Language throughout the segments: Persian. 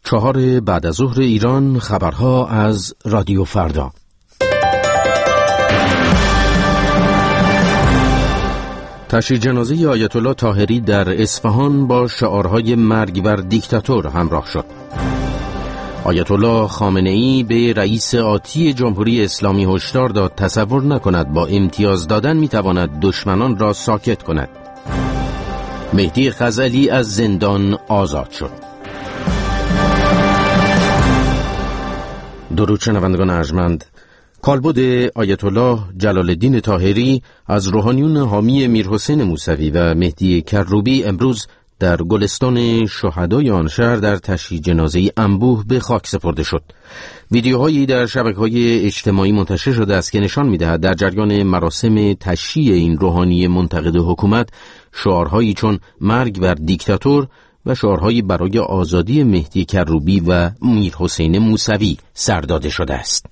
4 بعد از ظهر ایران. خبرها از رادیو فردا. تشییع جنازه آیت الله طاهری در اصفهان با شعارهای مرگ بر دیکتاتور همراه شد. آیت الله خامنه‌ای به رئیس آتی جمهوری اسلامی هشدار داد تصور نکند با امتیاز دادن میتواند دشمنان را ساکت کند. مهدی خزعلی از زندان آزاد شد. درود شنوندگان ارجمند. کالبد آیت الله جلال الدین طاهری از روحانیون حامی میرحسین موسوی و مهدی کروبی امروز در گلستان شهدای آن شهر در تشییع جنازه‌ای انبوه به خاک سپرده شد. ویدیوهایی در شبکه‌های اجتماعی منتشر شده است که نشان می‌دهد در جریان مراسم تشییع این روحانی منتقد حکومت شعارهایی چون مرگ بر دیکتاتور و شعارهایی برای آزادی مهدی کروبی و میرحسین موسوی سر داده شده است.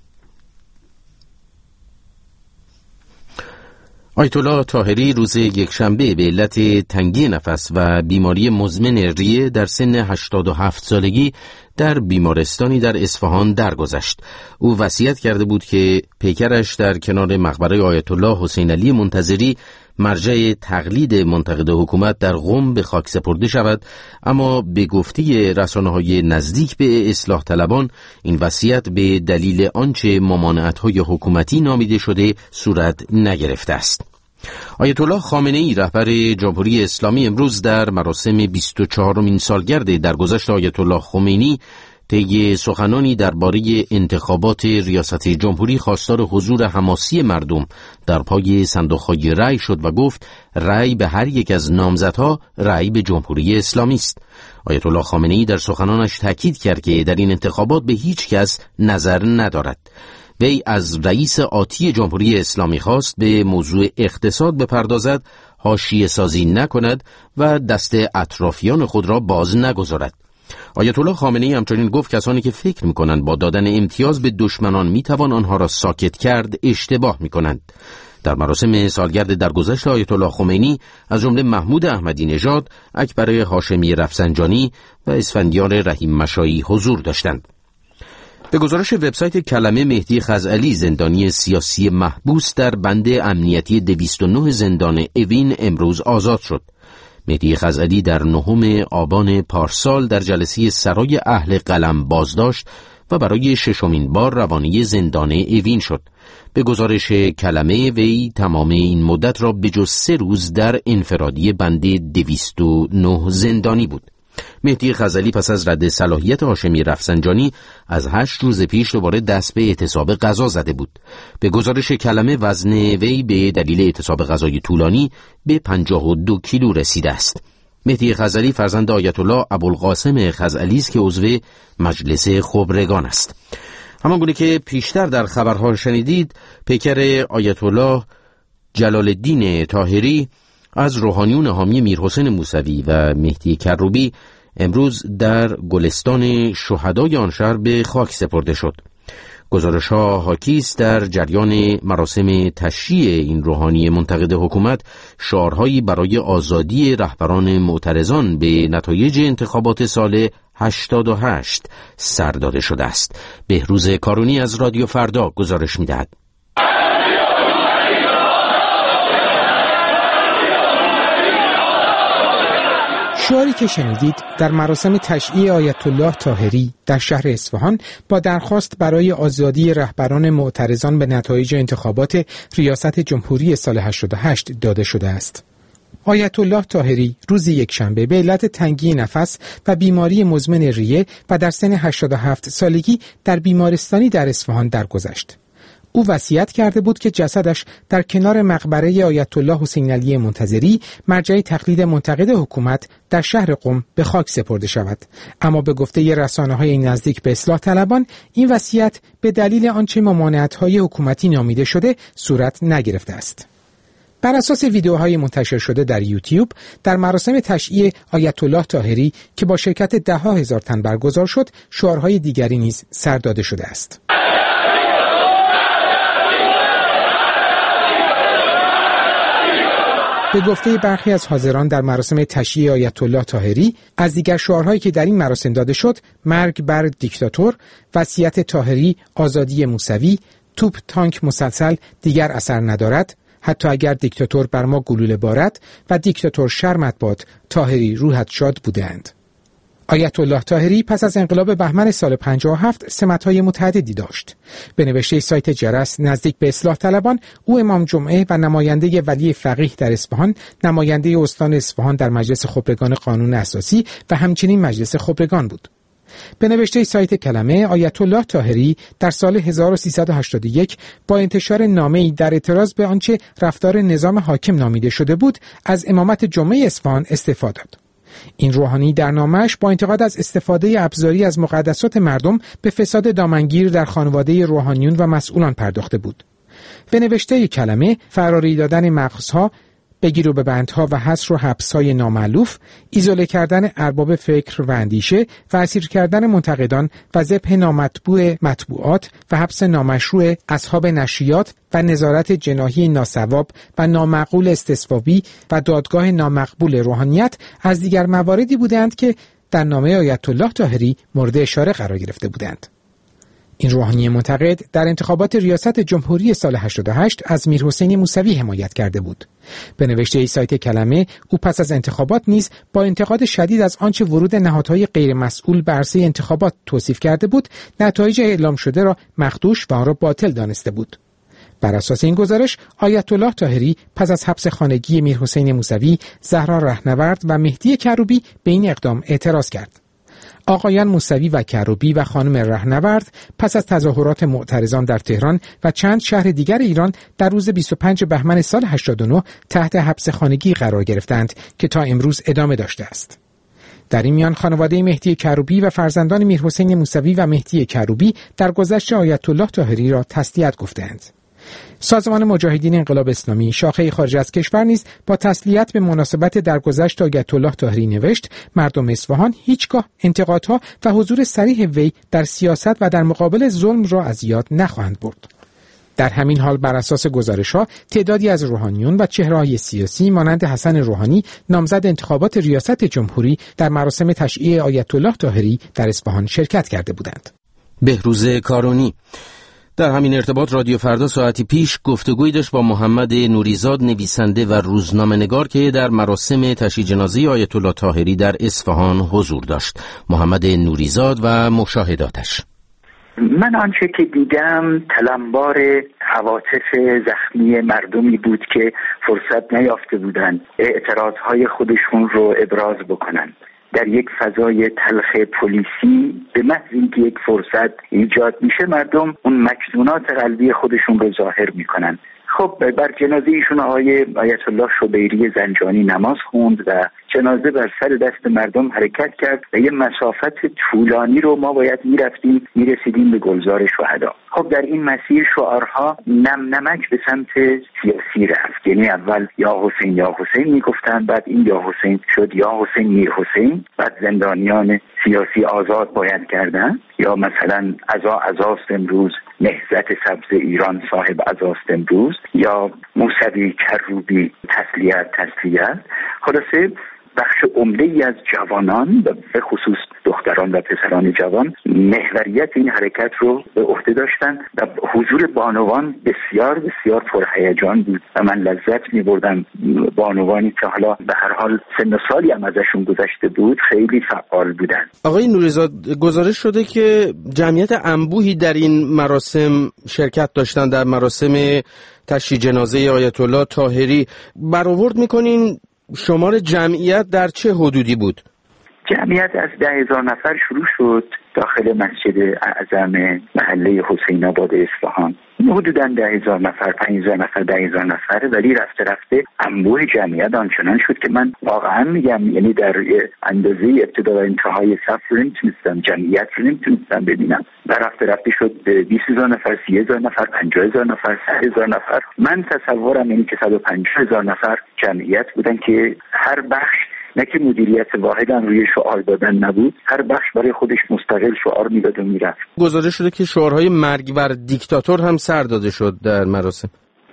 آیت الله طاهری روز یکشنبه به علت تنگی نفس و بیماری مزمن ریه در سن 87 سالگی در بیمارستانی در اصفهان درگذشت. او وصیت کرده بود که پیکرش در کنار مقبره آیت الله حسین علی منتظری مرجع تقلید منتقد حکومت در قم به خاک سپرده شود، اما به گفته رسانه‌های نزدیک به اصلاح طلبان این وصیت به دلیل آنچه ممانعت‌های حکومتی نامیده شده صورت نگرفته است. آیت الله خامنه‌ای رهبر جمهوری اسلامی امروز در مراسم 24مین سالگرد درگذشت آیت الله خمینی طی سخنانی درباره انتخابات ریاست جمهوری خواستار حضور حماسی مردم در پای صندوق‌های رأی شد و گفت رأی به هر یک از نامزدها رأی به جمهوری اسلامی است. آیت الله خامنه‌ای در سخنانش تاکید کرد که در این انتخابات به هیچ کس نظر ندارد. وی از رئیس آتی جمهوری اسلامی خواست به موضوع اقتصاد بپردازد، حاشیه سازی نکند و دست اطرافیان خود را باز نگذارد. آیت الله خامنه‌ای همچنین گفت کسانی که فکر می‌کنند با دادن امتیاز به دشمنان میتوان آنها را ساکت کرد اشتباه می‌کنند. در مراسم سالگرد درگذشت آیت الله خمینی از جمله محمود احمدی نژاد، اکبر هاشمی رفسنجانی و اسفندیار رحیم مشایی حضور داشتند. به گزارش وبسایت کلمه، مهدی خزعلی زندانی سیاسی محبوس در بند امنیتی 209 زندان اوین امروز آزاد شد. مهدی خزعلی در 9 آبان پارسال در جلسه سرای اهل قلم بازداشت و برای 6مین بار روانه زندان اوین شد. به گزارش کلمه وی تمام این مدت را به جز 3 روز در انفرادی بند 209 زندانی بود. مهدی خزعلی پس از رد صلاحیت هاشمی رفسنجانی از 8 روز پیش دوباره دست به اعتصاب غذا زده بود. به گزارش کلمه وزن وی به دلیل اعتصاب غذای طولانی به 52 کیلو رسیده است. مهدی خزعلی فرزند آیت الله ابوالقاسم خزعلی است که عضو مجلس خبرگان است. همانگونه که پیشتر در خبرها شنیدید، پیکر آیت الله جلال الدین طاهری از روحانیون حامی میرحسین موسوی و مهدی کروبی امروز در گلستان شهدای آن شهر به خاک سپرده شد. گزارش‌ها حاکی است در جریان مراسم تشییع این روحانی منتقد حکومت شعارهایی برای آزادی رهبران معترضان به نتایج انتخابات سال 88 سر داده شده است. بهروز کارونی از رادیو فردا گزارش می‌دهد. شعاری که شنیدید در مراسم تشییع آیت الله طاهری در شهر اصفهان با درخواست برای آزادی رهبران معترضان به نتایج انتخابات ریاست جمهوری سال 88 داده شده است. آیت الله طاهری روز یکشنبه به علت تنگی نفس و بیماری مزمن ریه و در سن 87 سالگی در بیمارستانی در اصفهان درگذشت. او وصیت کرده بود که جسدش در کنار مقبره آیت الله حسین علی منتظری، مرجع تقلید منتقد حکومت در شهر قم، به خاک سپرده شود. اما به گفته رسانه‌های نزدیک به اصلاح طلبان این وصیت به دلیل آنچه ممانعت‌های حکومتی نامیده شده صورت نگرفته است. بر اساس ویدیوهای منتشر شده در یوتیوب در مراسم تشییع آیت الله طاهری که با شرکت 10,000 تن برگزار شد، شعارهای دیگری نیز سر داده شده است. به گفته برخی از حاضران در مراسم تشییع آیت الله طاهری، از دیگر شعارهایی که در این مراسم داده شد مرگ بر دیکتاتور، وصیت طاهری، آزادی موسوی، توپ تانک مسلسل دیگر اثر ندارد، حتی اگر دیکتاتور بر ما گلوله بارد و دیکتاتور شرمت باد، طاهری روحت شاد بودند. آیت الله طاهری پس از انقلاب بهمن سال 57 سمت‌های متعددی داشت. به نوشته سایت جرس، نزدیک به اصلاح طلبان، او امام جمعه و نماینده ولی فقیه در اصفهان، نماینده استان اصفهان در مجلس خبرگان قانون اساسی و همچنین مجلس خبرگان بود. به نوشته سایت کلمه، آیت الله طاهری در سال 1381 با انتشار نامه‌ای در اعتراض به آنچه رفتار نظام حاکم نامیده شده بود، از امامت جمعه اصفهان استعفا داد. این روحانی در نامه‌اش با انتقاد از استفاده ابزاری از مقدسات مردم به فساد دامنگیر در خانواده روحانیون و مسئولان پرداخته بود. به نوشته کلمه، فراری دادن مغزها، بگیر و ببندها و حصر و حبس‌های نامألوف، ایزوله کردن ارباب فکر و اندیشه و اسیر کردن منتقدان و ذبح نامطبوع مطبوعات و حبس نامشروع اصحاب نشریات و نظارت جناحی ناصواب و نامعقول استصوابی و دادگاه نامقبول روحانیت از دیگر مواردی بودند که در نامه آیت الله طاهری مورد اشاره قرار گرفته بودند. این روحانی منتقد در انتخابات ریاست جمهوری سال 88 از میرحسین موسوی حمایت کرده بود. به نوشته سایت کلمه، او پس از انتخابات نیز با انتقاد شدید از آنچه ورود نهادهای غیر مسئول به عرصه انتخابات توصیف کرده بود، نتایج اعلام شده را مخدوش و آن را باطل دانسته بود. بر اساس این گزارش، آیت الله طاهری پس از حبس خانگی میرحسین موسوی، زهرا رهنورد و مهدی کروبی به این اقدام اعتراض کرد. آقایان موسوی و کروبی و خانم رهنورد پس از تظاهرات معترضان در تهران و چند شهر دیگر ایران در روز 25 بهمن سال 89 تحت حبس خانگی قرار گرفتند که تا امروز ادامه داشته است. در این میان خانواده مهدی کروبی و فرزندان میرحسین موسوی و مهدی کروبی در گذشت آیت الله طاهری را تسلیت گفتند. سازمان مجاهدین انقلاب اسلامی شاخه خارج از کشور نیز با تسلیت به مناسبت درگذشت آیت الله طاهری نوشت: مردم اصفهان هیچگاه انتقادها و حضور صریح وی در سیاست و در مقابل ظلم را از یاد نخواهند برد. در همین حال بر اساس گزارش‌ها تعدادی از روحانیون و چهره‌های سیاسی مانند حسن روحانی نامزد انتخابات ریاست جمهوری در مراسم تشییع آیت الله طاهری در اصفهان شرکت کرده بودند. بهروز کارونی در همین ارتباط رادیو فردا ساعتی پیش گفتگویی داشت با محمد نوریزاد، نویسنده و روزنامه‌نگار که در مراسم تشییع جنازه آیت الله طاهری در اصفهان حضور داشت. محمد نوریزاد و مشاهداتش: من آنچه که دیدم تلمبار عواطف زخمی مردمی بود که فرصت نیافته بودند اعتراضهای خودشون رو ابراز بکنند. در یک فضای تلخ پلیسی به محض اینکه یک فرصت ایجاد میشه مردم اون مکنونات قلبی خودشون رو ظاهر میکنن. خب بر جنازه ایشون آقای آیت الله شبیری زنجانی نماز خوند و جنازه بر سر دست مردم حرکت کرد و یه مسافت طولانی رو ما باید میرسیدیم به گلزار شهدا. خب در این مسیر شعارها نم نمک به سمت سیاسی رفت، یعنی اول یا حسین یا حسین میگفتن، بعد این یا حسین شد یا حسین میر حسین، بعد زندانیان سیاسی آزاد باید کردن، یا مثلا عزاست امروز نهضت سبز ایران صاحب عزاست امروز، یا موسوی کروبی تسلیت. خلاصه بخش عمده‌ای از جوانان و به خصوص دختران و پسران جوان محوریت این حرکت رو به عهده داشتن و حضور بانوان بسیار بسیار پرهیجان بود و من لذت می‌بردم. بانوانی که حالا به هر حال سن و سالی هم ازشون گذشته بود خیلی فعال بودن. آقای نوریزاد، گزارش شده که جمعیت انبوهی در این مراسم شرکت داشتن، در مراسم تشییع جنازه آیت الله طاهری. برآورد می‌کنین شمار جمعیت در چه حدودی بود؟ جمعیت از 10,000 نفر شروع شد داخل مسجد اعظم محله حسین آباد اصفهان. حدوداً 10,000 نفر، 5,000 نفر، 10,000 نفر، ولی رفته رفته انبوه جمعیت آنچنان شد که من واقعا میگم یعنی در اندازه ابتدا و انتهای صف رو نمیتونستم، جمعیت رو نمیتونستم ببینم و رفته رفته شد 20,000 نفر، 30,000 نفر، 50,000 نفر، 100,000 نفر. من تصورم اینه که 150,000 نفر جمعیت بودن که هر بخش نه که مدیریت واحد هم روی شعار دادن نبود، هر بخش برای خودش مستقل شعار میداد و میرفت. گزارش شده که شعارهای مرگ بر دیکتاتور هم سر داده شد در مراسم.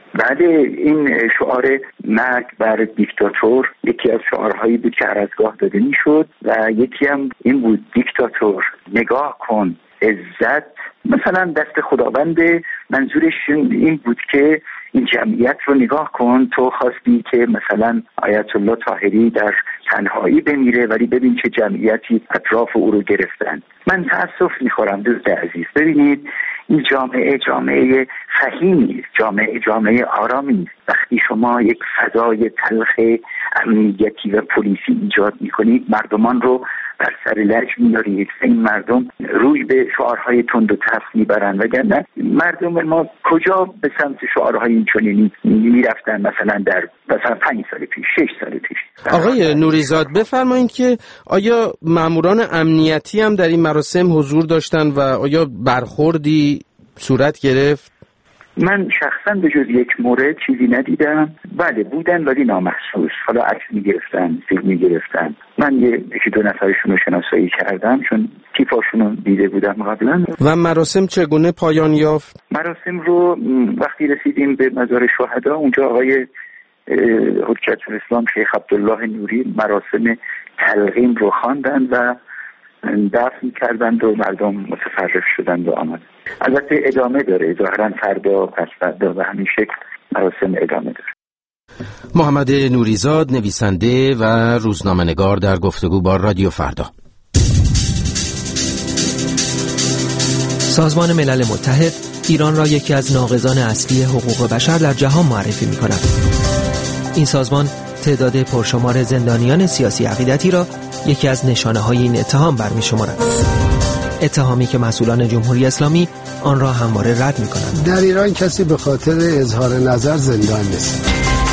بعد این شعار مرگ بر دیکتاتور یکی از شعارهایی بود که هر از گاه داده میشد و یکی هم این بود: دیکتاتور نگاه کن، عزت مثلا دست خداونده. منظورش این بود که این جمعیت رو نگاه کن، تو خواستی که مثلا آیت الله طاهری در تنهایی بمیره ولی ببین چه جمعیتی اطراف او رو گرفتن. من تأسف میخورم دوست عزیز، ببینید این جامعه فهیمی، جامعه آرامی. وقتی شما یک فضای تلخ امنیتی و پلیسی ایجاد میکنید، مردمان رو بر سر لج میارید، این مردم روی به شعارهای تند و تف میبرن، وگرنه مردم ما کجا به سمت شعارهای این چنینی میرفتن مثلا در 5 سال پیش، 6 سال پیش. آقای نوریزاد بفرمایید که آیا ماموران امنیتی هم در این مراسم حضور داشتن و آیا برخوردی صورت گرفت؟ من شخصا به جز یک مورد چیزی ندیدم. بله بودن ولی نامحسوس، حالا عکس میگرفتن، فیلم میگرفتن. من یکی دو نفرشون رو شناسایی کردم چون تیپاشون رو دیده بودم قبلا. و مراسم چگونه پایان یافت؟ مراسم رو وقتی رسیدیم به مزار شهدا، اونجا آقای حجت الاسلام شیخ عبدالله نوری مراسم تلقین رو خواندند و دفن کردند و مردم متفرق شدند و آمد. البته ادامه داره، ظاهرا فردا پس فردا و همین شکل مراسم ادامه داره. محمد نوریزاد، نویسنده و روزنامه‌نگار، در گفتگو با رادیو فردا. سازمان ملل متحد ایران را یکی از ناقضان اصلی حقوق بشر در جهان معرفی می‌کند. این سازمان تعداد پرشمار زندانیان سیاسی عقیدتی را یکی از نشانه‌های این اتهام برمی‌شمارد. اتهامی که مسئولان جمهوری اسلامی آن را همواره رد می‌کنند. در ایران کسی به خاطر اظهار نظر زندان نیست.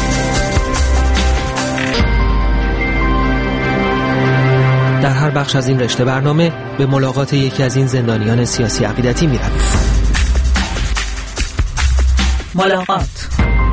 در هر بخش از این رشته برنامه به ملاقات یکی از این زندانیان سیاسی عقیدتی می‌رویم. ملاقات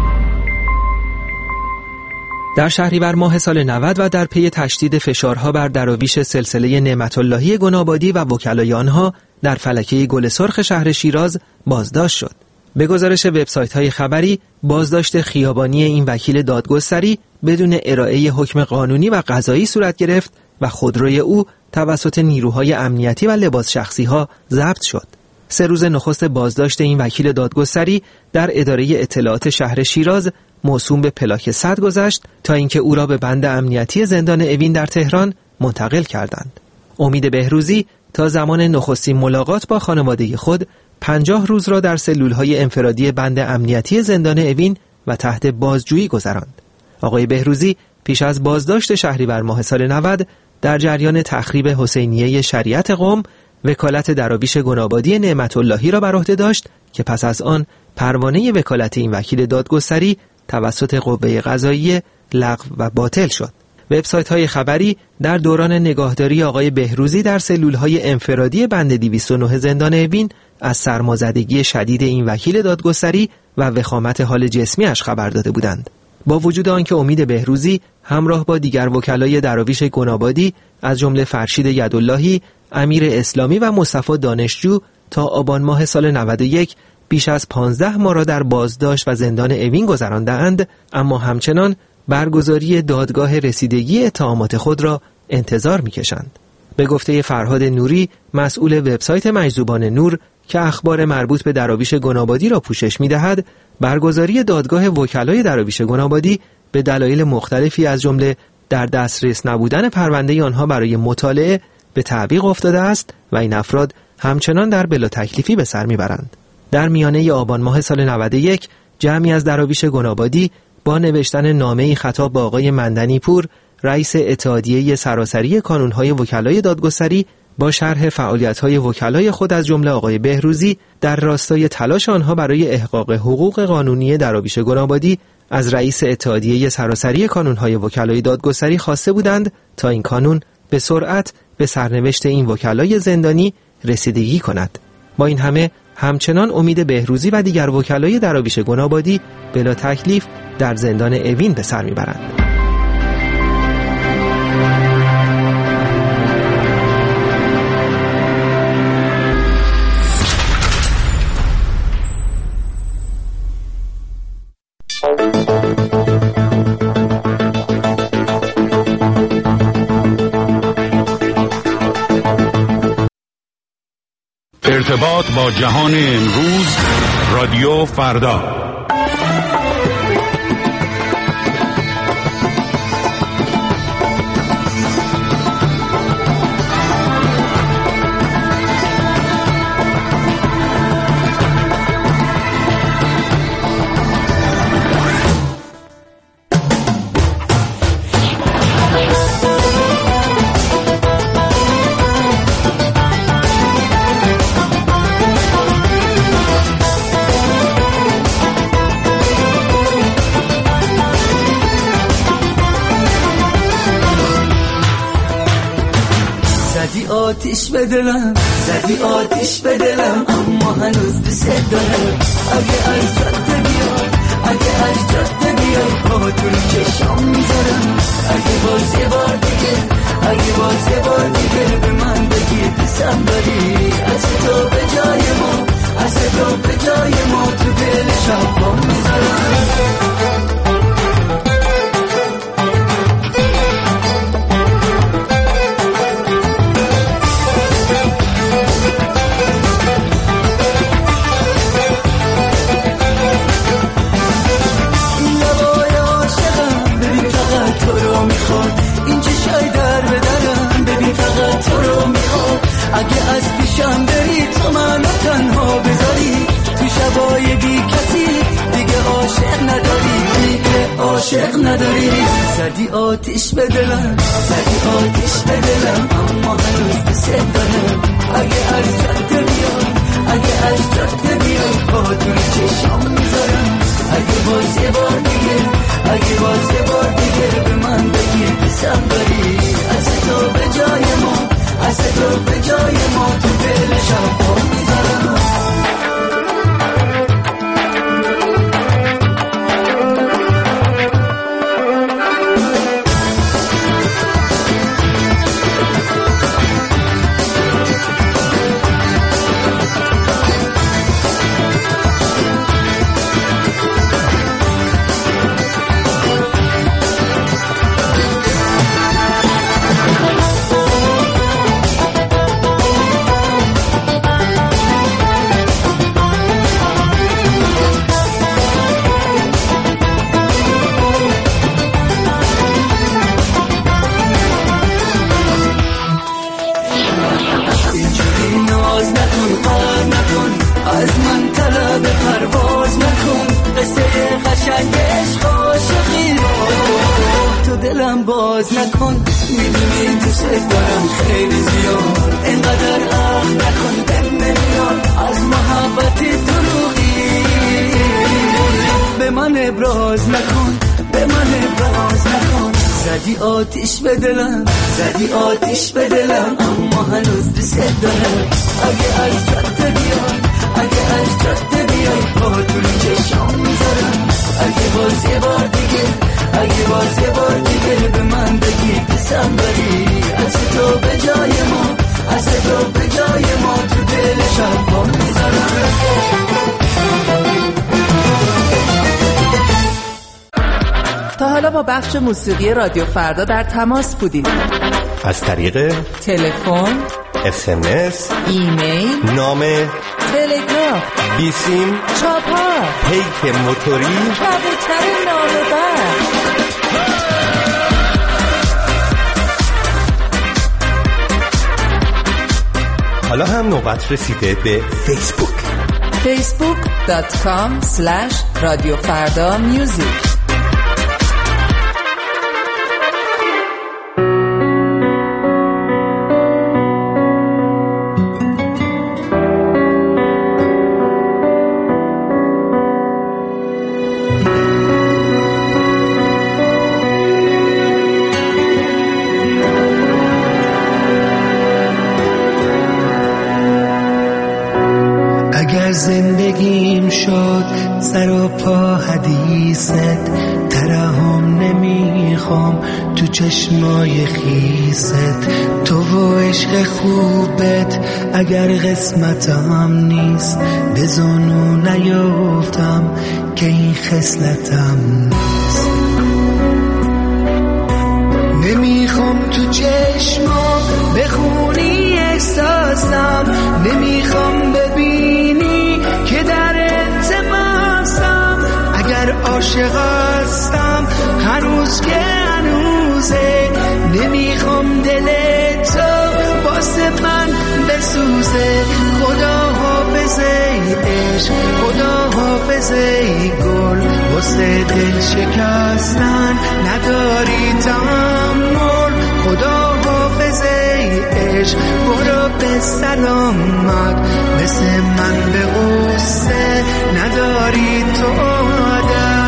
در شهریور ماه سال 90 و در پی تشدید فشارها بر دراویش سلسله نعمت اللهی گنابادی و وکلای آنها در فلکه گل سرخ شهر شیراز بازداشت شد. به گزارش وبسایت‌های خبری، بازداشت خیابانی این وکیل دادگستری بدون ارائه حکم قانونی و قضایی صورت گرفت و خودروی او توسط نیروهای امنیتی و لباس شخصی‌ها ضبط شد. 3 روز نخست بازداشت این وکیل دادگستری در اداره اطلاعات شهر شیراز موسوم به پلاک 100 گذشت تا اینکه او را به بند امنیتی زندان اوین در تهران منتقل کردند. امید بهروزی تا زمان نخستین ملاقات با خانواده خود 50 روز را در سلول‌های انفرادی بند امنیتی زندان اوین و تحت بازجویی گذراند. آقای بهروزی پیش از بازداشت شهریور ماه سال 90 در جریان تخریب حسینیه شریعت قم وکالت دراویش گنابادی نعمت اللهی را بر عهده داشت که پس از آن پروانه وکالت این وکیل دادگستری توسط قوه قضاییه لغو و باطل شد. وبسایت‌های خبری در دوران نگاهداری آقای بهروزی در سلول‌های انفرادی بند 209 زندان اوین از سرمازدگی شدید این وکیل دادگستری و وخامت حال جسمیش خبر داده بودند. با وجود آنکه امید بهروزی همراه با دیگر وکلای دراویش گنابادی از جمله فرشید یداللهی، امیر اسلامی و مصطفی دانشجو تا آبان ماه سال 91 بیش از 15 ماه را در بازداشت و زندان اوین گذرانده‌اند، اما همچنان برگزاری دادگاه رسیدگی اتهامات خود را انتظار می‌کشند. به گفته فرهاد نوری، مسئول وبسایت مجذوبان نور که اخبار مربوط به دراویش گنابادی را پوشش می‌دهد، برگزاری دادگاه وکلای دراویش گنابادی به دلایل مختلفی از جمله در دسترس نبودن پرونده آنها برای مطالعه به تعویق افتاده است و این افراد همچنان در بلا تکلیفی به سر میبرند. در میانه آبان ماه سال 91 جمعی از دراویش گنابادی با نوشتن نامه‌ای خطاب به آقای مندنی پور، رئیس اتحادیه سراسری کانون‌های وکلای دادگستری، با شرح فعالیت‌های وکلای خود از جمله آقای بهروزی در راستای تلاش آنها برای احقاق حقوق قانونی دراویش گنابادی از رئیس اتحادیه سراسری کانون‌های وکلای دادگستری خواسته بودند تا این کانون به سرعت به سرنوشت این وکلای زندانی رسیدگی کند. با این همه همچنان امید بهروزی و دیگر وکلای دراویش گنابادی بلا تکلیف در زندان اوین به سر میبرند. ارتباط با جهان امروز، رادیو فردا. آتیش به دلم، زدی آتیش به دلم، اما هنوز دوست دارم. اگه از جاده بیای، اگه از جاده بیای، پاتون چشام میذارم. اگه باز یه بار دیگه، اگه باز یه بار دیگه به من بگی دوستم داری. از تو به جای ما، از تو به جای ما، تو دل شبام میذارم. اگه از پیشم بری تو منو تنها بذاری، تو شبای بی کسی دیگه عاشق نداری، دیگه عاشق نداری. زدی آتیش به دلم، زدی آتیش به دلم، اما هنوز دوست دارم. اگه از جاده بیای، اگه از جاده بیای، پاتون چشام میذارم. اگه باز یه بار دیگه، اگه باز یه بار دیگه به من بگی دوستم داری. از تو به جای ما، از تو به جای ما، تو دل شبا میذارم. باز نکن، میدونی دوست دارم خیلی زیاد. اینقدر اخ نکن دم نمیاد از محبت دروغی. به من ابراز نکن، به من ابراز نکن. زدی آتیش به دلم، زدی آتیش به دلم، اما هنوز دوست دارم. اگه از جاده بیای، اگه از جاده بیای، پاتون چشام میذارم. اگه باز یه بار دیگه، اگه باز یه بار دیگه به من بگی دوستم داری. از تو به جای ما، از تو به جای ما، تو دل شبام میذارم. تا حالا با بخش موسیقی رادیو فردا در تماس بودید؟ از طریق تلفن، SMS، ایمیل، نامه، تلگراف، بیسیم، چاپار، پیک موتوری، کبوتر نامه بر. حالا هم نوبت رسیده به فیسبوک. facebook.com/radiofardamusic. زندگیم شد سر و پا حدیثت، ترحم نمیخوام تو چشمای خیست. تو و عشق خوبت اگر قسمتم نیست، به زانو نیافتم که این خصلتم نیست. نمیخوام تو چشمام بخونی احساسم، نمیخوام عاشق هستم هنوز که هنوزه، نمیخوام دل تو واسه من بسوزه. خدا حافظه عشق، خدا حافظه گل، واسه دل شکستن نداری تحمل. خدا حافظه عشق برو به سلامت، مثل من به غصه نداری تو عادت.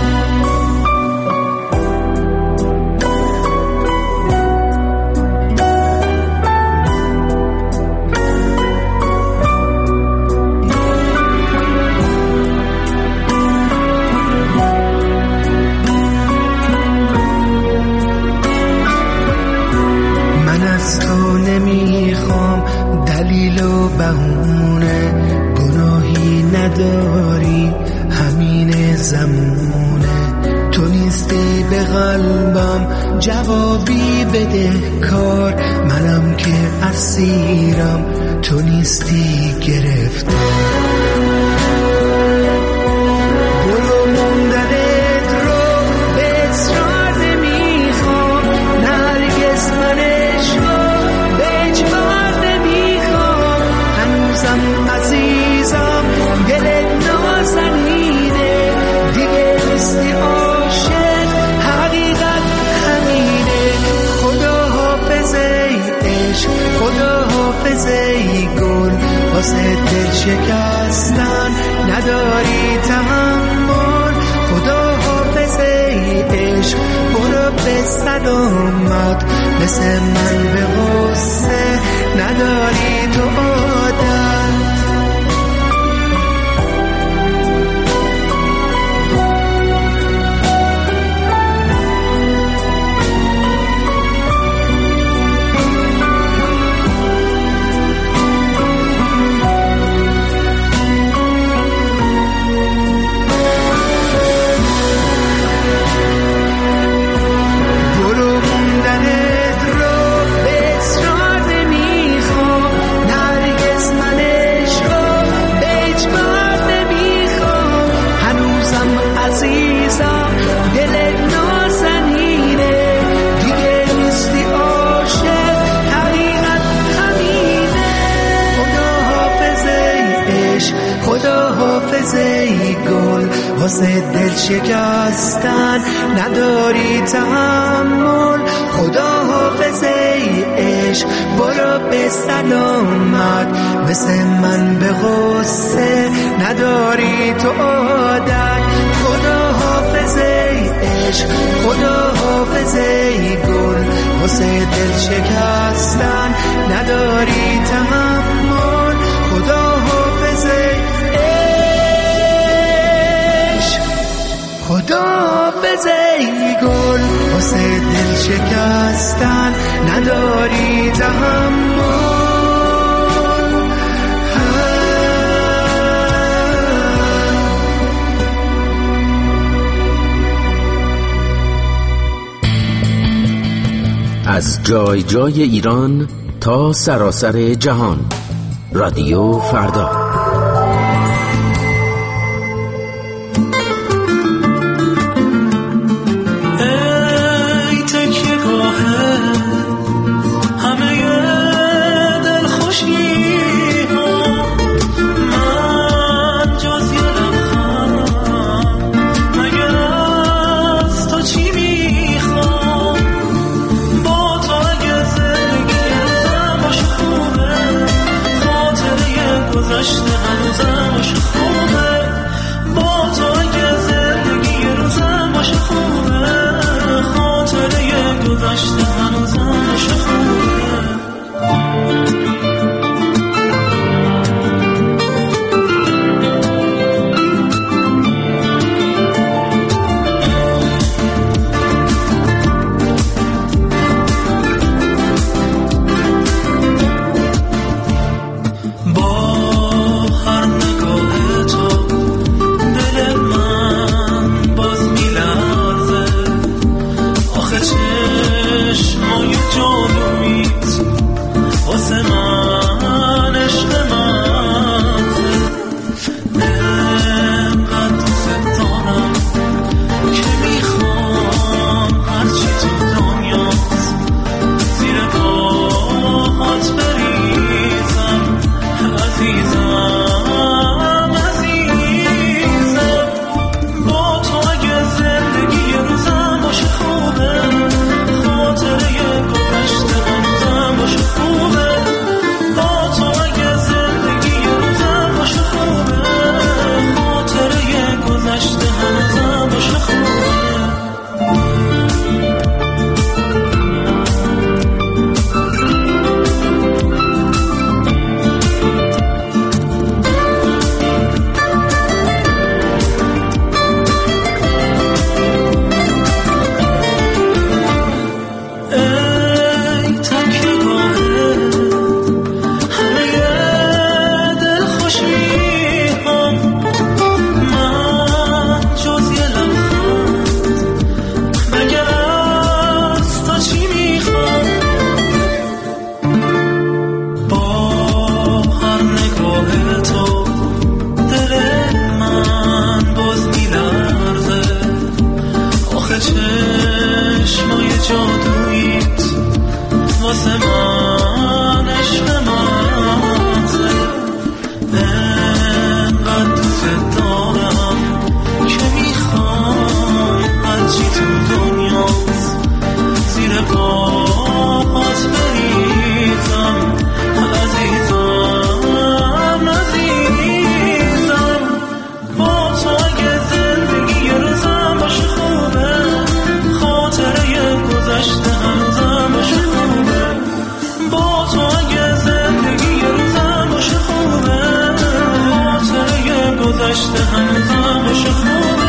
بهونه گناهی نداری، همین زمونه. تو نیستی به قلبم جوابی بده کار، منم که اسیرم تو نیستی گرفتار. برو موندنت رو به اصرار نمیخوام، نرگس من عشقو به اجبار نمیخوام. هنوزم عزیزم دلت نازنینه، دیگه نیستی عاشق حقیقت همینه. خدا حافظه عشق، خدا حافظه گل، واسه دل شکستن نداری تحمل. خدا حافظه عشق برو به سلامت، مثل من به غصه نداری تو عادت. واسه دل شکستن نداری تحمل. خدا حافظه عشق برو به سلامت، مثل من به غصه نداری تو عادت. خدا حافظه عشق، خدا حافظه گل، واسه دل شکستن نداری تحمل. خدا حافظه خدا حافظه گل، واسه دل شکستن نداری تحمل. از جای جای ایران تا سراسر جهان، رادیو فردا. گذشت جادوییت واسه من عشق مغزه انقدر دوست دارم که میخوام هرچی تو دنیاست زیر پات بریزم عزیزم عزیزم با تو اگه زندگی یه روزم باشه خوبه خاطره گذشته هنوزم باشه خوبه با تو اگه زندگی یه روزم باشه خوبه خاطره گذشته هنوزم باشه خوبه.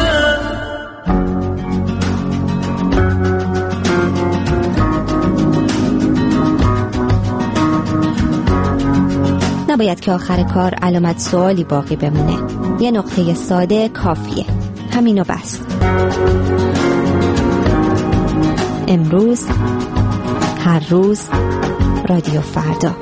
نباید که آخر کار علامت سوالی باقی بمونه. یه نقطه ساده کافیه. همینو بس. امروز، هر روز، رادیو فردا.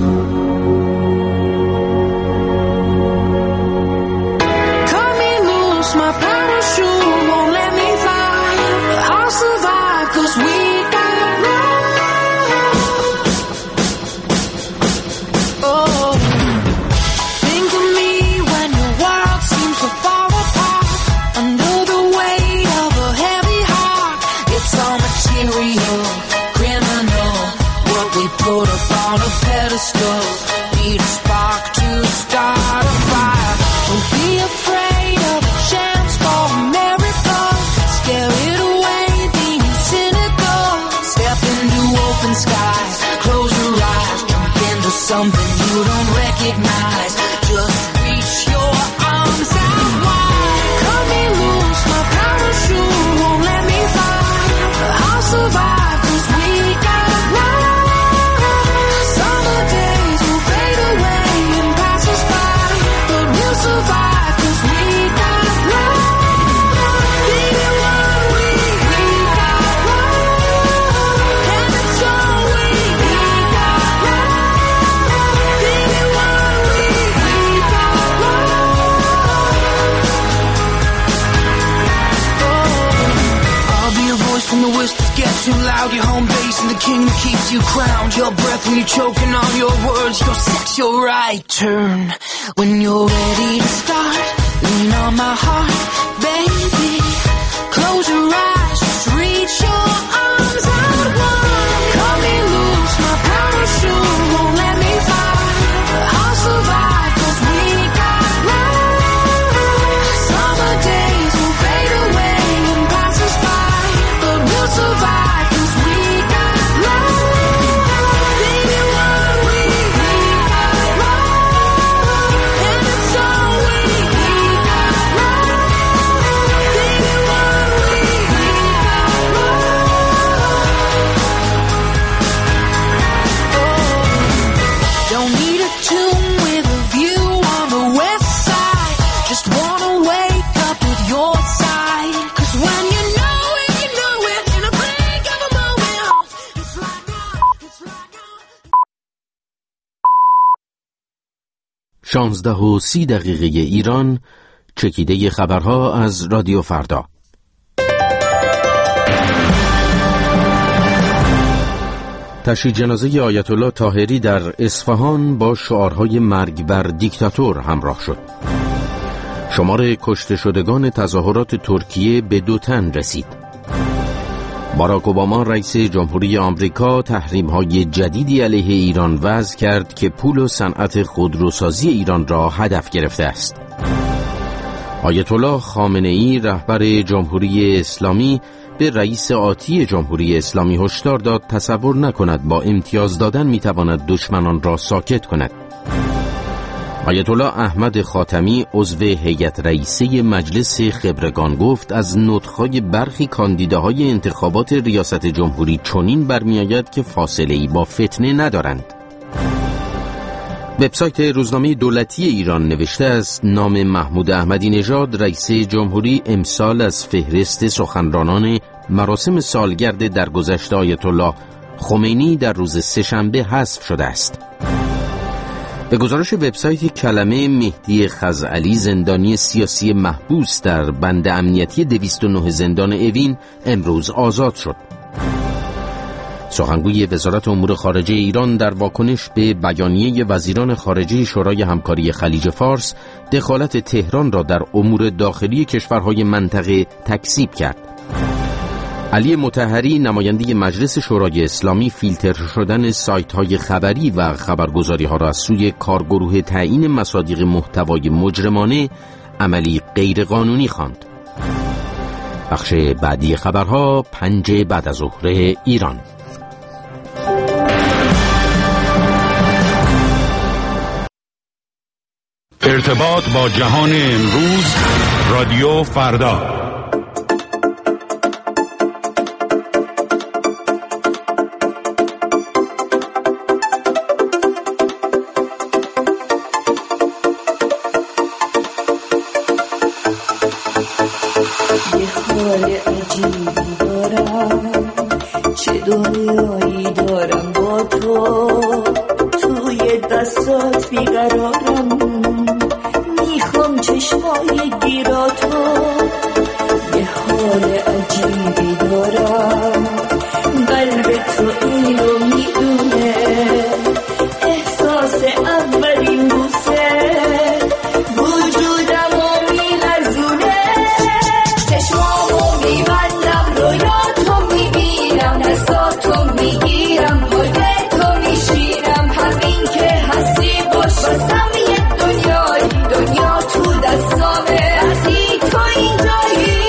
Need a spark to start a fire. Don't be afraid of a chance for a miracle. Scare it away, being cynical. Step into open skies, close your eyes, jump into something you don't recognize. Just reach your arms out wide. Cut me loose, my parachute won't let me fly. I'll survive 'cause we got love. Survive 'cause we got love. Baby, what we got love. And it's all we got love. Baby, what we got love. Oh, I'll be a voice when the whispers get too loud. Your home base and the king that keeps you crowned. Your breath when you're choking on your words. Your sex, your right turn. When you're ready to start, lean on my heart, baby. Close your eyes, just reach your arms out wide. Cut me loose, my parachute won't let me fly. I'll survive 'cause we got love. Summer days will fade away and pass us by, but we'll survive 'cause we got love. Baby, what we got love. And it's all we got love. Baby, what we got love. Oh, don't need a tomb with a view on the west side. Just wanna wake up with your side. 'Cause when you know it, in a blink of a moment, it's like it's like 16:30 ایران. چکیده خبرها از رادیو فردا. تشییع جنازه آیت الله طاهری در اصفهان با شعارهای مرگ بر دیکتاتور همراه شد. شمار کشته شدگان تظاهرات ترکیه به 2 تن رسید. باراک اوباما رئیس جمهوری آمریکا تحریم‌های جدیدی علیه ایران وضع کرد که پول و صنعت خودروسازی ایران را هدف گرفته است. آیت الله خامنه‌ای رهبر جمهوری اسلامی به رئیس آتی جمهوری اسلامی هشدار داد تصور نکند با امتیاز دادن میتواند دشمنان را ساکت کند. آیت الله احمد خاتمی عضو هیئت رئیسه مجلس خبرگان گفت از نطق‌های برخی کاندیداهای انتخابات ریاست جمهوری چنین برمی‌آید که فاصله‌ای با فتنه ندارند. وبسایت روزنامه دولتی ایران نوشته است نام محمود احمدی نژاد رئیس جمهوری امسال از فهرست سخنرانان مراسم سالگرد درگذشت آیت الله خمینی در روز سه‌شنبه حذف شده است. به گزارش وبسایت کلمه، مهدی خزعلی زندانی سیاسی محبوس در بند امنیتی 209 زندان اوین امروز آزاد شد. سخنگوی وزارت امور خارجه ایران در واکنش به بیانیه وزیران خارجه شورای همکاری خلیج فارس دخالت تهران را در امور داخلی کشورهای منطقه تکذیب کرد. علی مطهری نماینده مجلس شورای اسلامی فیلتر شدن سایت‌های خبری و خبرگزاری‌ها را از سوی کارگروه تعیین مصادیق محتوای مجرمانه عملی غیرقانونی خواند. بخش بعدی خبرها 5 بعد از ظهر ایران. ارتباط با جهان امروز، رادیو فردا. چه دنیایی دارم با تو، توی دستات بیقرارم، میخوام چشمای گیراتو. یه حال عجیبی دارم، قلب تو اینو میدونه، احساس اولین بوسه وجودمو میلرزونه. چشمامو میبندم، رویاتو میبینم، دستاتو میگیرم، پایتو میشینم، همین که هستی باش بازم یه دنیایی، دنیا تو دستامه، وقتی تو اینجایی.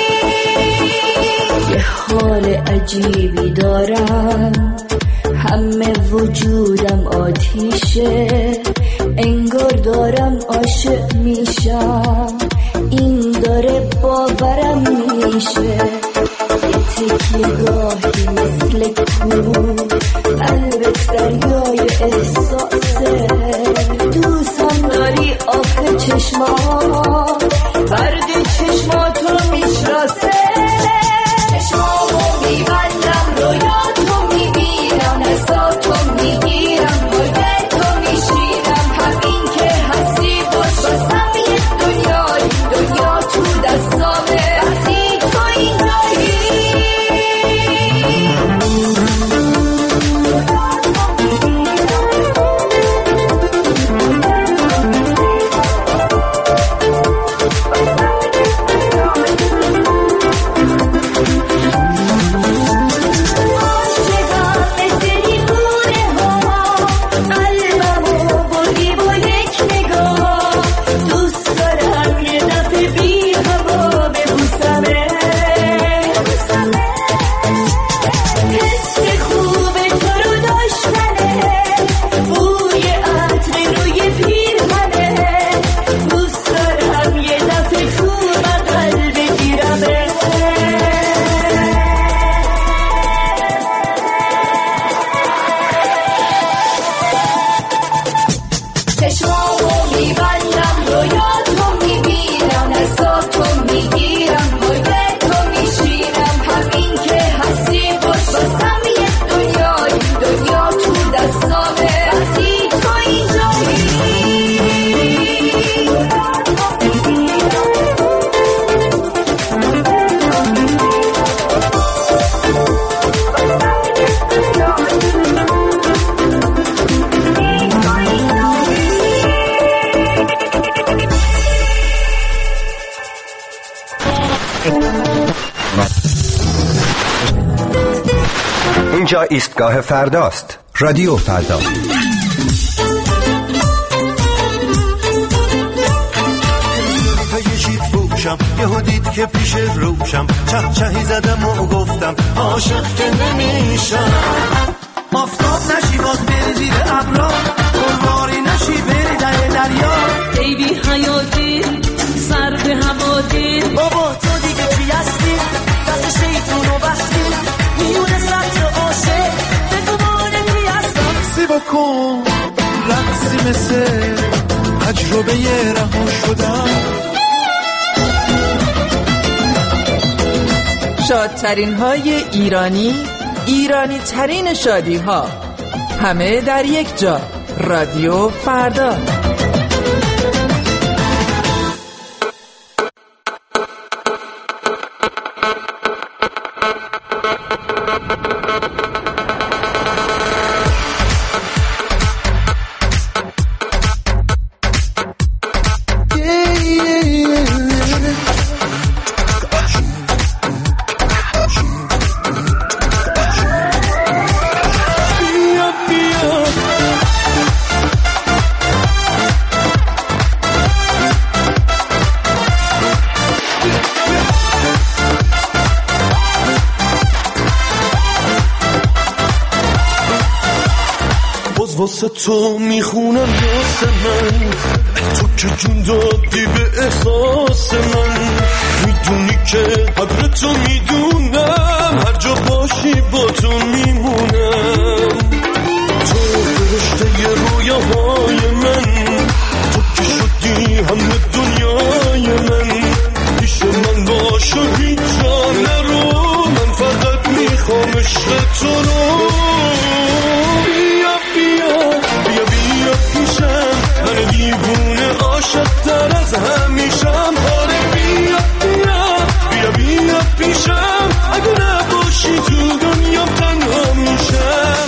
یه حال عجیبی دارم، همه وجودم آتیشه، انگار دارم عاشق میشم، این داره باورم میشه. یه تکیه گاهی مثل کوه، قلبت دریای احساسه، دوستم داری آخه چشما، برد چشماتو میشراسه. چشمامو میبندم، رویاتو میبینم، دستاتو میگیرم، پایتو میشینم، همین که هستی باش بازم یه دنیایی، دنیا تو دستامه، وقتی تو اینجایی. اینجا ایستگاه فرداست. رادیو فردا. یهو دید که پیش روشم، چهچهی زدم و گفتم عاشق که نمیشم. آفتاب نشی باز بری زیر ابرا، قلواری نشی بری در دریا. ای بی حیاتی سر به هوادی، بابا تو دیگه چی هستی؟ دست شیطونو بستی، میونه سطر عاشق به دوباره کی هستم. سی بکن رقصی مثل تجربه رها شدم. شادترین های ایرانی، ایرانی ترین شادی ها، همه در یک جا. رادیو فردا. واسه تو میخونم یاس من، تو که جون دادی به احساس من. میدونی که قدر تو میدونم، هر جا باشی با تو میمونم. تو فرشته رویاهای من، تو که شدی همه دنیای من. پیش من باش و هیچ جا نرو، من فقط میخوام عشق تو رو. بیا بیا بیا بیا پیشم، من دیوونه عاشق تر از همیشم. آره بیا بیا بیا بیا پیشم، اگه نباشی تو دنیا تنها میشم.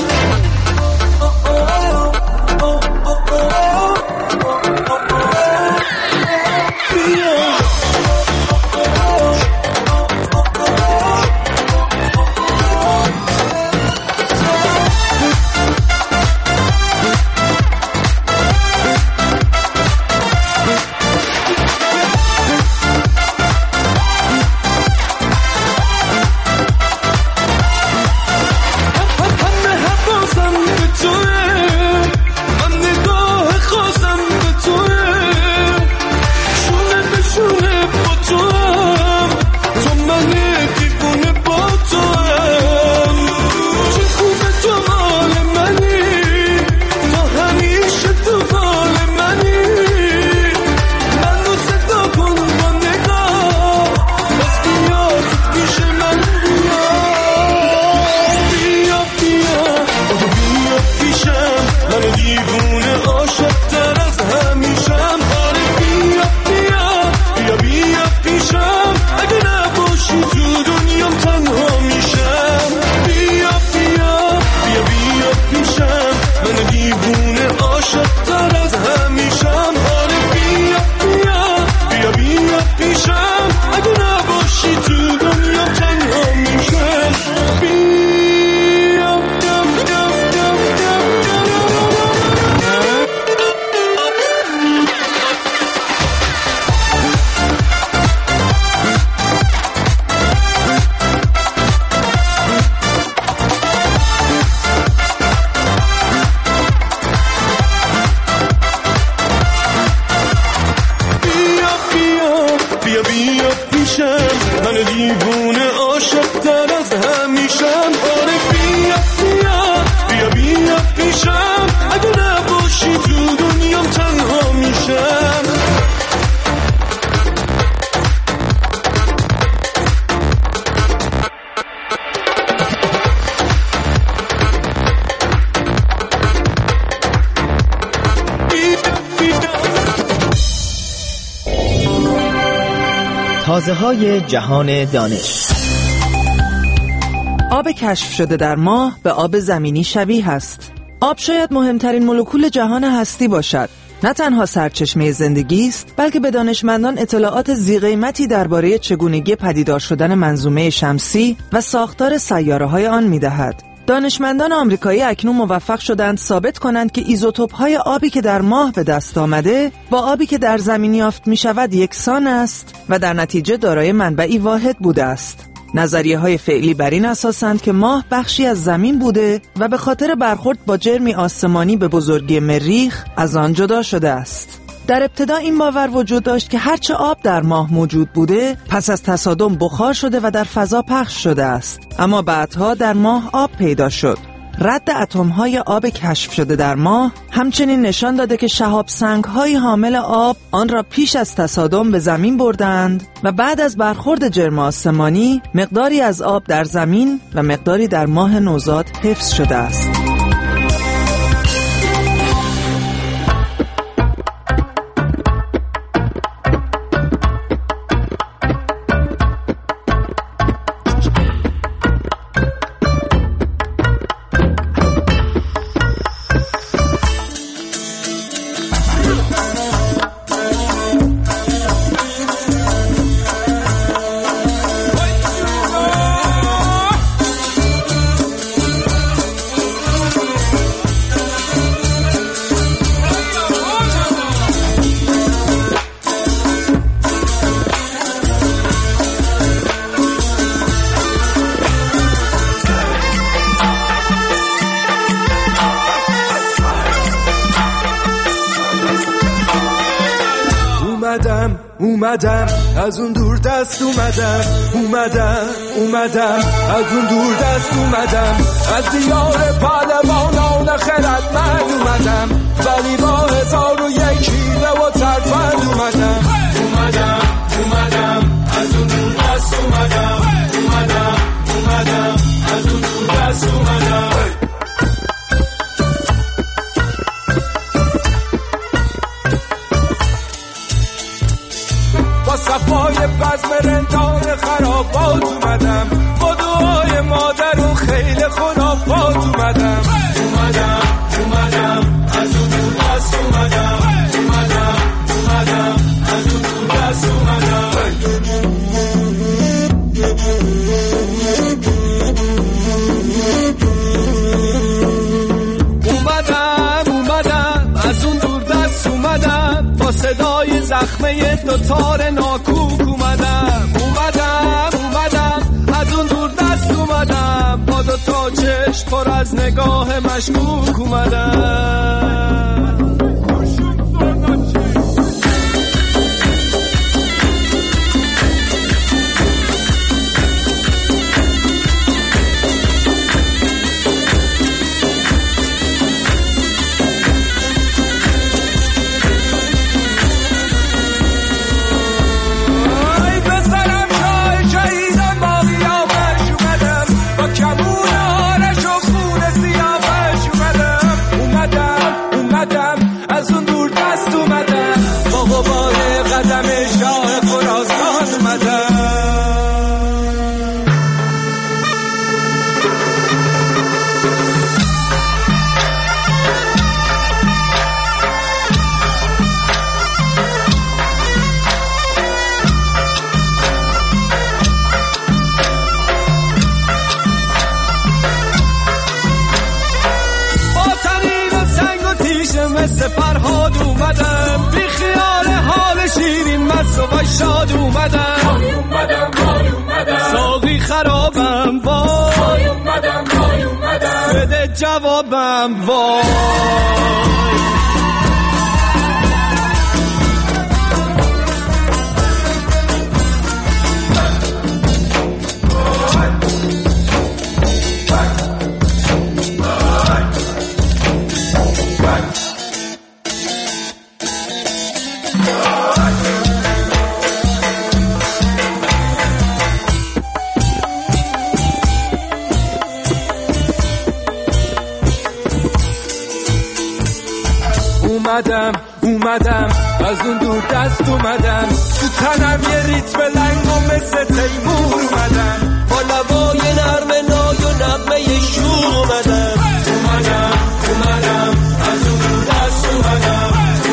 تازه‌های جهان دانش. آب کشف شده در ماه به آب زمینی شبیه است. آب شاید مهمترین مولکول جهان هستی باشد. نه تنها سرچشمه زندگی است، بلکه به دانشمندان اطلاعات ذی‌قیمتی درباره چگونگی پدیدار شدن منظومه شمسی و ساختار سیاره‌های آن می‌دهد. دانشمندان آمریکایی اکنون موفق شدند ثابت کنند که ایزوتوپ‌های آبی که در ماه به دست آمده با آبی که در زمین یافت می‌شود یکسان است و در نتیجه دارای منبعی واحد بوده است. نظریه‌های فعلی بر این اساسند که ماه بخشی از زمین بوده و به خاطر برخورد با جرمی آسمانی به بزرگی مریخ از آن جدا شده است. در ابتدا این باور وجود داشت که هرچه آب در ماه موجود بوده پس از تصادم بخار شده و در فضا پخش شده است، اما بعدها در ماه آب پیدا شد. رد اتم‌های آب کشف شده در ماه همچنین نشان داده که شهاب سنگ‌های حامل آب آن را پیش از تصادم به زمین بردند و بعد از برخورد جرم آسمانی مقداری از آب در زمین و مقداری در ماه نوزاد حفظ شده است. اومدم از اون دور دست اومدم از اون دور دست اومدم از دیار پهلوانان خردمند اومدم ولی با 1001 حیله و ترفند اومدم از اون دور دست اومدم از اون دور دست اومدم صفای بزم رندان خرابات اومدم با دعای مادر و خیل خرافات اومدم از اون دور دست اومدم از اون دور دست اومدم از اون دور دست اومدم با صدای زخمه دوتار ناکوک اومدم از اون دور دست اومدم با دوتا چشم پر از نگاه مشکوک اومدم فرهاد اومدم بی خیال حال شیرین مست و شاد اومدم ساقی خرابم وای بده جوابم وای اومدم از اون دور دست اومدم تو تنم یه ریتم لنگ و مثل تیمور اومدم با لبای نرم نای و نغمه شور اومدم از اون دور دست اومدم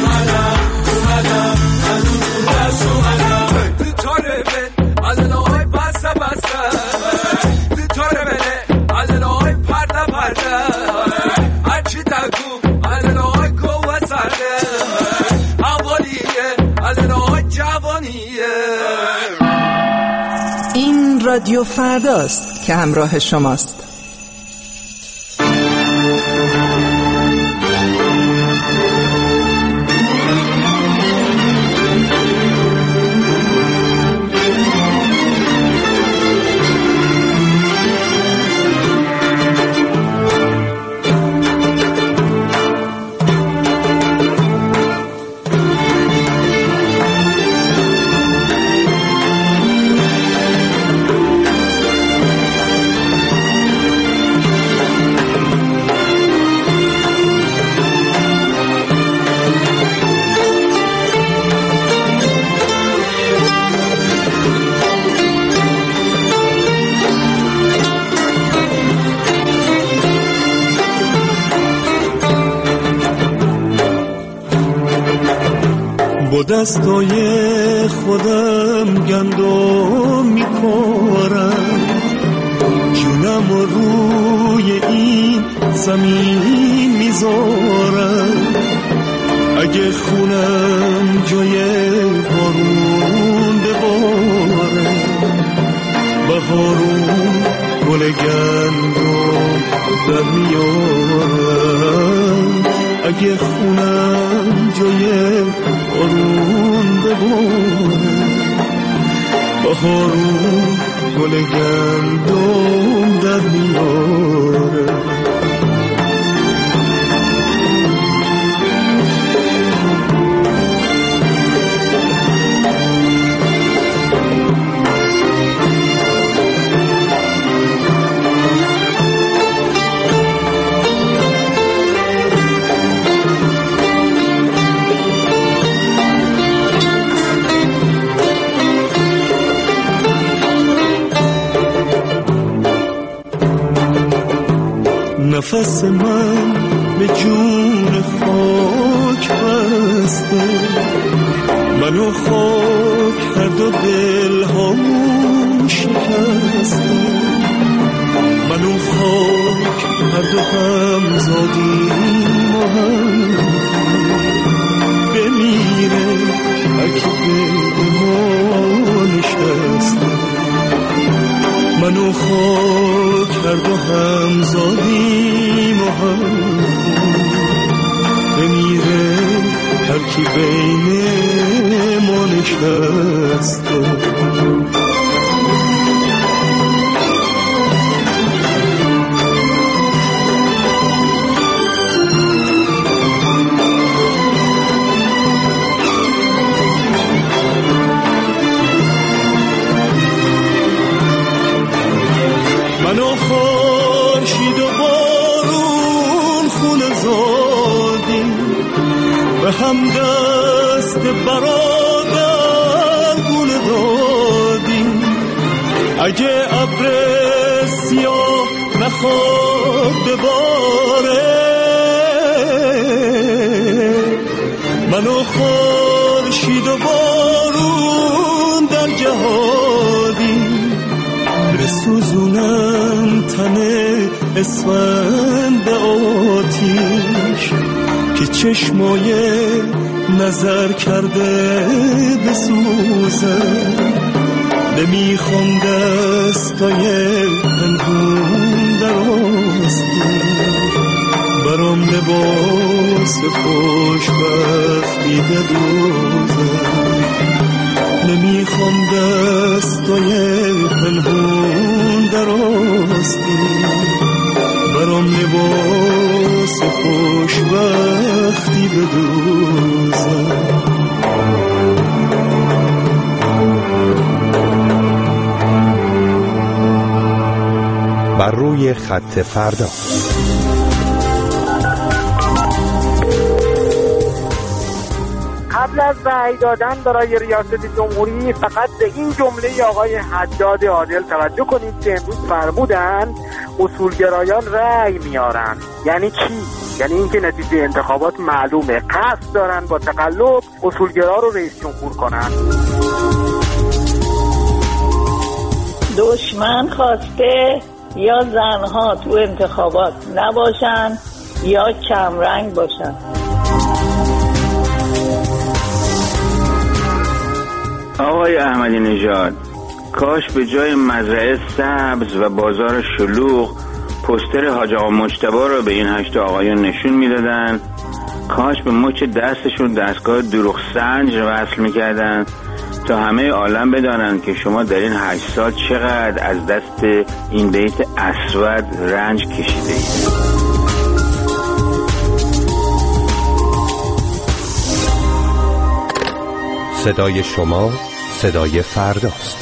از اون دور دست اومدم تو تاره من از نهای بسته تو تاره منه از نهای پرده هرچی تگو از نهای گوه سرده این رادیو فرداست که همراه شماست. با دستای خودم گندم میکارم جونم روی این زمین میذارم اگه خونم جای بارون بباره بهارون گل گندم در میارم اگه خونم جای بارون بباره بهارون گل گندم در میاره. نفس من به جون خاک بسته، منو خاک هر دو دل هامون شکسته، منو خاک هر دو هم زادیم و هم بمیره هرکی به ما نشسته، منو خاک هر دو هم زادیم و هم بمیره هرکی بین ما نشسته. منو خورشید و بارون خونه زادیم، به هم دست برادر گونه دادیم. اگه ابر سیاه نخواد بباره، منو خورشید و بارون در جهادیم. بسوزونم تن اسفند آتیش که چشمای نظر کرده بسوزه. نمیخوام دستای پنهون درازی، برام لباس خوشبختی بدوزه. نمیخوام دستای پنهون درازی، برام لباس خوشبختی بدوزه. بر روی خط فردا. قبل از رأی دادن برای ریاست جمهوری فقط به این جمله آقای حداد عادل توجه کنید که امروز فرمودن اصولگرایان رأی میارن. یعنی چی؟ یعنی اینکه نتیجه انتخابات معلومه، قصد دارن با تقلب اصولگرا رو رئیس جمهور کنن. دشمن خواسته یا زنها تو انتخابات نباشن یا کمرنگ باشن. آقای احمدی نژاد، کاش به جای مزرعه سبز و بازار شلوغ پوستر حاج آقا مجتبی رو به این 8 آقایون نشون میدادن. کاش به مچ دستشون دستگاه دروغ سنج وصل میکردن تا همه عالم بدانند که شما در این 8 سال چقدر از دست این بیت اسود رنج کشیده اید. صدای شما صدای فرداست.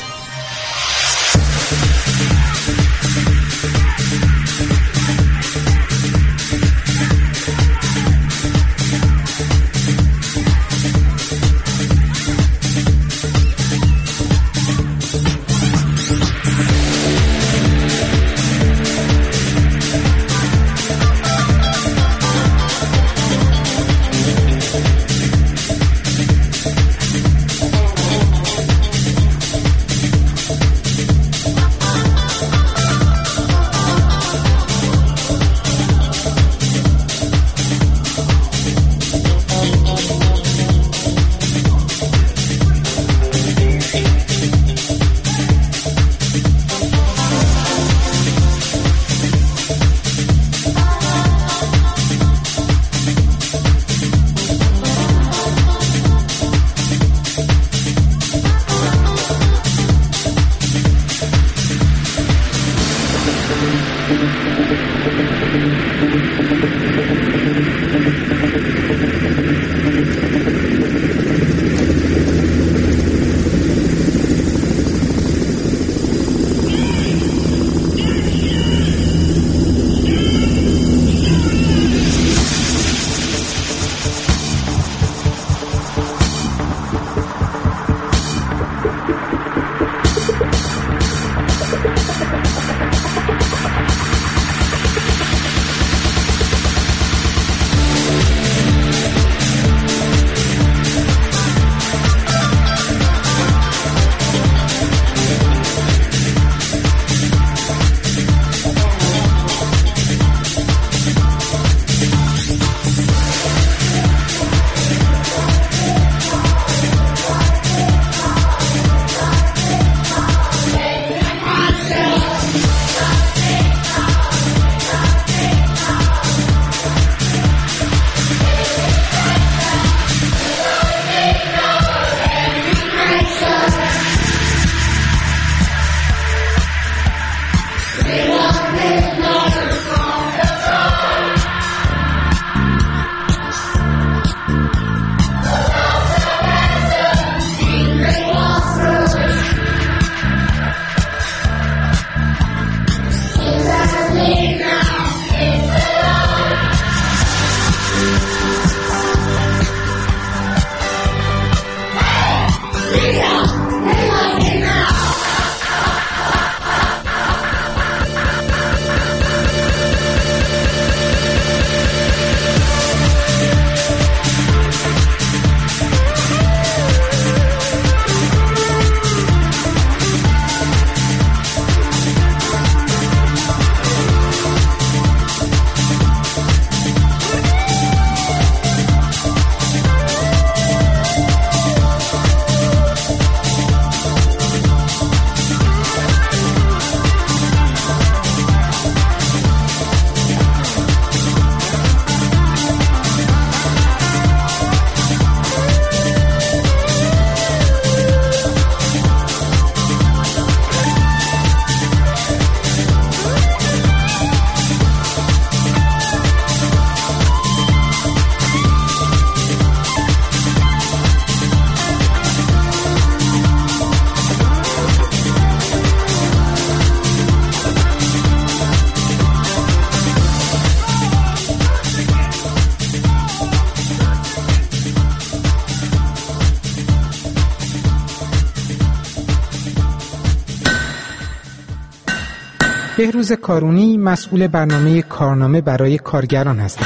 بهروز کارونی مسئول برنامه کارنامه برای کارگران هستند.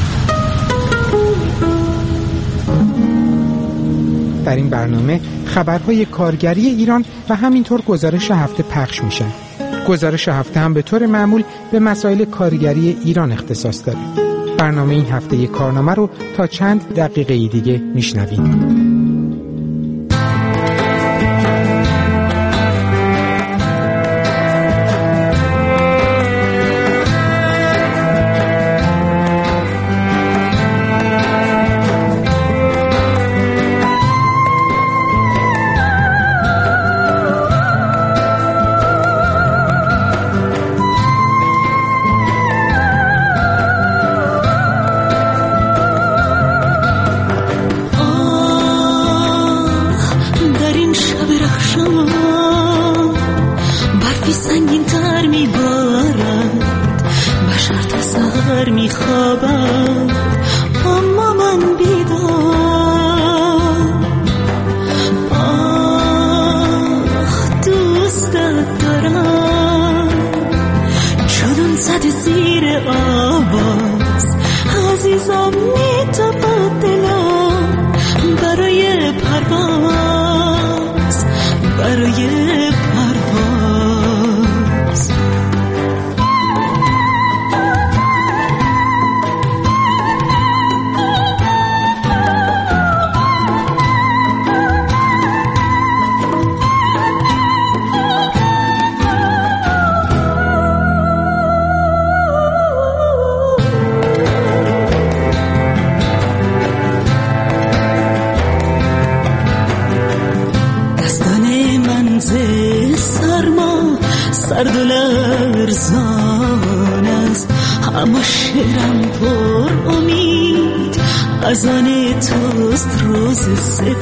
در این برنامه خبرهای کارگری ایران و همینطور گزارش هفته پخش میشن. گزارش هفته هم به طور معمول به مسائل کارگری ایران اختصاص داره. برنامه این هفته کارنامه رو تا چند دقیقه دیگه میشنوید. سرد و لرزان است، اما شعرم پر امید از آن توست روز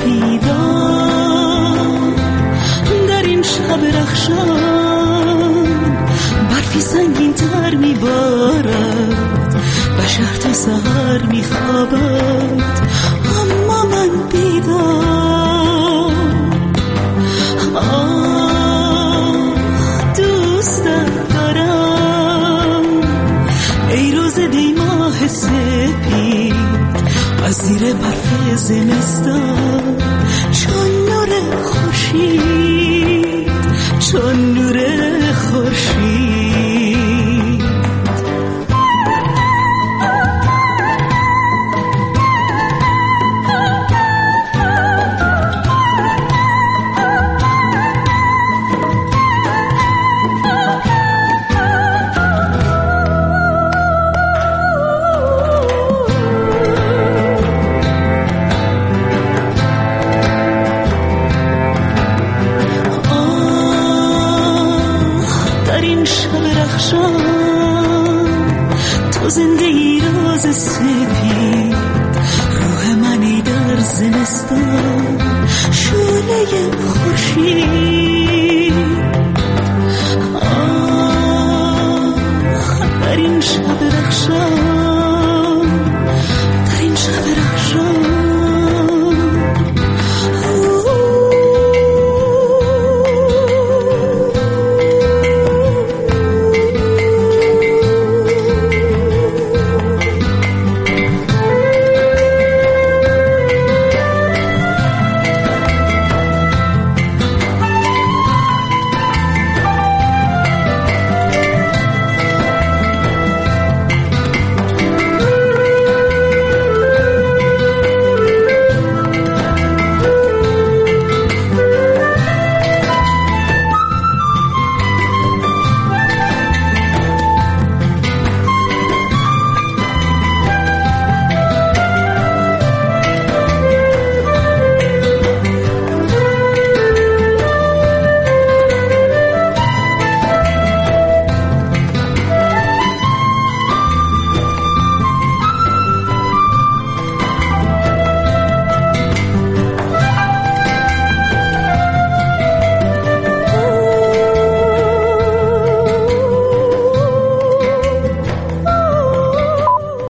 سپیدان. در این شب رخشان برفی سنگین تر میبارد، بشر تا سحر میخوابد اما من بیدار. سپید از زیر برف زمستان، چون نور خورشید، چون نور خورشید. تو زنده ای روز سپید، روح منی در زمستان، شعله خورشید. در این شب رخشان